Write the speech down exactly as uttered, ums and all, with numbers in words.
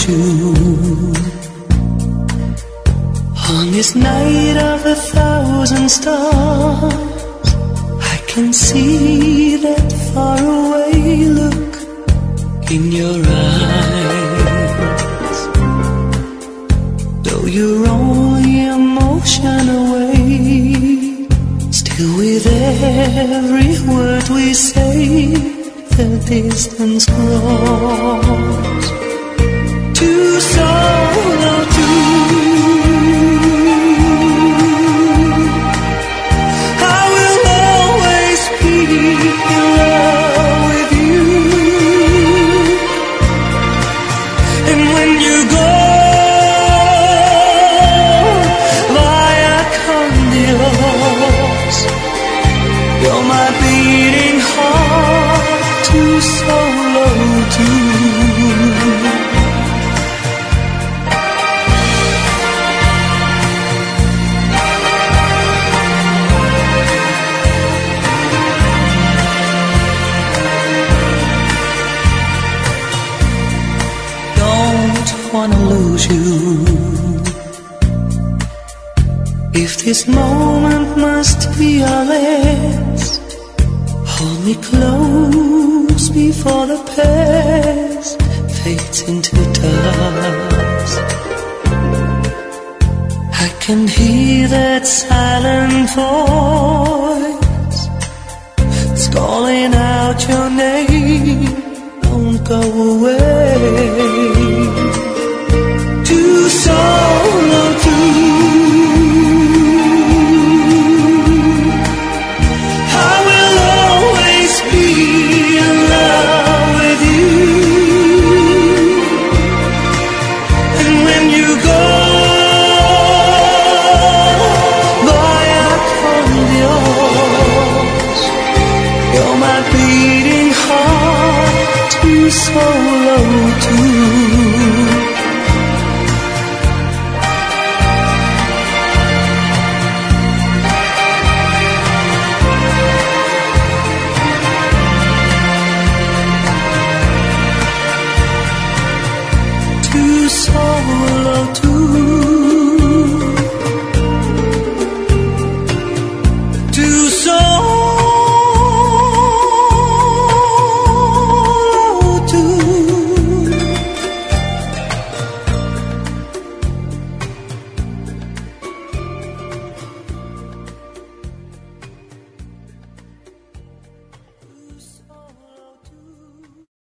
you. On this night of a thousand stars, I can see that faraway look in your eyes. Though you're only a motion away, still with every word we say, the distance grows too solo too. I will always be in love with you, and when you go via con Dios, you're my beating heart too solo too. Wanna lose you. If this moment must be our last, hold me close before the past fades into dust. I can hear that silent voice, it's calling out your name. Don't go